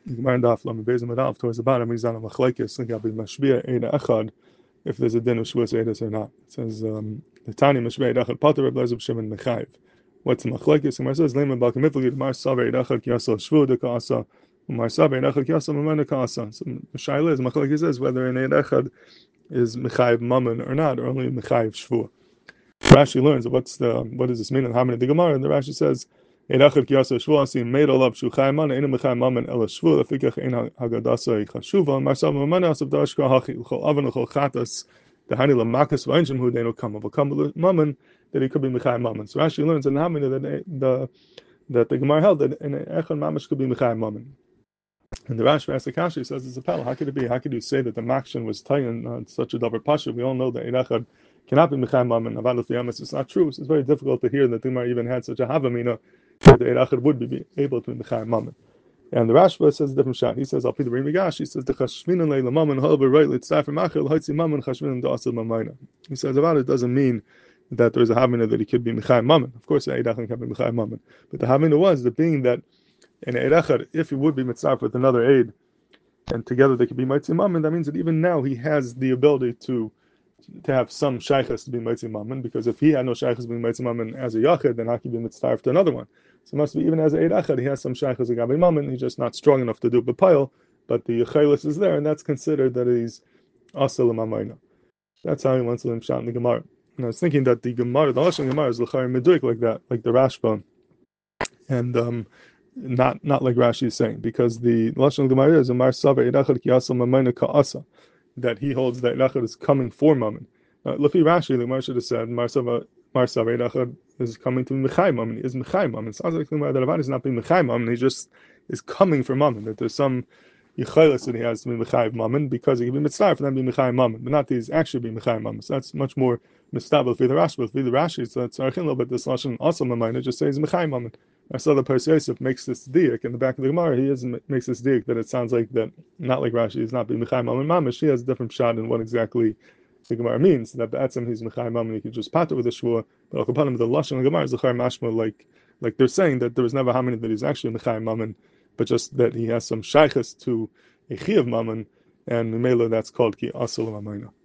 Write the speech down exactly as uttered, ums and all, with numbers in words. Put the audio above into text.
Gemara and Daf Lamed Beis Amud Aleph towards the bottom. He's on a machlekes Gabi Mashbia Eida Echad if there's a din of Shavuos Eidas or not. It says um, the Tani Mashbia Eida Echad Pater Reb Lezer Shimon Mechayiv. What's the machlekes? Gemara says Lema Balka Miflagid Mar Saver Eida Echad Kiyasa Shvu De Kaasa Mar Saver Eida Echad Kiyasa Mamana Kaasa. So the Shaila is machlekes says whether an Eida Echad is Mechayiv Mammon or not, or only Mechayiv Shvu. Rashi learns what's the what does this mean and how many the Gemara, and the Rashi says Eidachad kiyasa shvu asim made all up shuchay man enu mechay mamen el shvu lefikach ein hagadasa yichashuva marsav mamana asav dashka hachi l'chol avan l'chol chatas dehani lamakas v'enshim hu deinu kama v'kama mamen that he could be mechay mamen. So Rashi learns and how many that the that the Gemara held that an echad mamash could be mechay mamen. And the Rashi asks the Kashi says it's a pal. How could it be? How could you say that the makshan was taken on such a double pasha? We all know that Eidachad cannot be mechay mamen. Avad l'fiyamas it's not true. So it's very difficult to hear that the Gemara even had such a havamina that the Eidachad would be able to be mechay mamen. And the Rashba says a different shot. He says, I'll put the Rimigash. He says, the chashminan leila mamen, however, right, let's start from achel, hoitzi mamen, chashminan da'asel mamayna. He says, about it doesn't mean that there is a havamina that he could be mechay mamen. Of course, the Eidachad can be mechay mamen. But the havamina was the being that in Eidachad, if he would be mitzvah with another aid, and together they could be mitzvah mamen, that means that even now he has the ability to to have some shaykhs to be mitzvah mamen, because if he had no shaykhs to be mitzvah mamen as a yachid, then how could he be mitzvah to another one? So it must be even as a Eidachad, he has some shaykhs agabe mamen, he's just not strong enough to do b'payil, but the yechelis is there, and that's considered that he's asel mamayna. That's how he wants to limshot in the Gemara. And I was thinking that the Gemara, the Lashon Gemara is l'chayim meduik like that, like the Rashba, and um, not not like Rashi is saying, because the Lashon Gemara is a mar saver Eidachad ki asel mamayna ka'asa, that he holds that Eidachad is coming for mammon. Uh, Lefi Rashi, the Gemara should have said mar saver Eidachad is coming to Mechay mammon. He is Mechay mammon. It sounds like the Avad is not being Mechay mammon. He just is coming for mammon. That there's some yichaylis that he has to be Mechay mammon because he can be mitzvah for them to be Mechay mammon, but not that he's actually being Mechay mammon. So that's much more mistabel for the Rashi. But for the Rashi, so it's archin a little bit. This lashon also mammon. It just says Mechay mammon. I saw the Parsi makes this diak in the back of the Gemara. He is makes this diak that it sounds like that, not like Rashi is not being Mechay mammon mamish. He has a different shot in what exactly the Gemara means, that the Be'etzim he's Mechay mammon, he could just pater with a shvua, but upon him the lashon of the Gemara is l'chayim mashma, like like they're saying that there was never hamini that he's actually Mechay mammon, but just that he has some shaykhs to a chi of mammon, and Mela that's called ki asel mammon.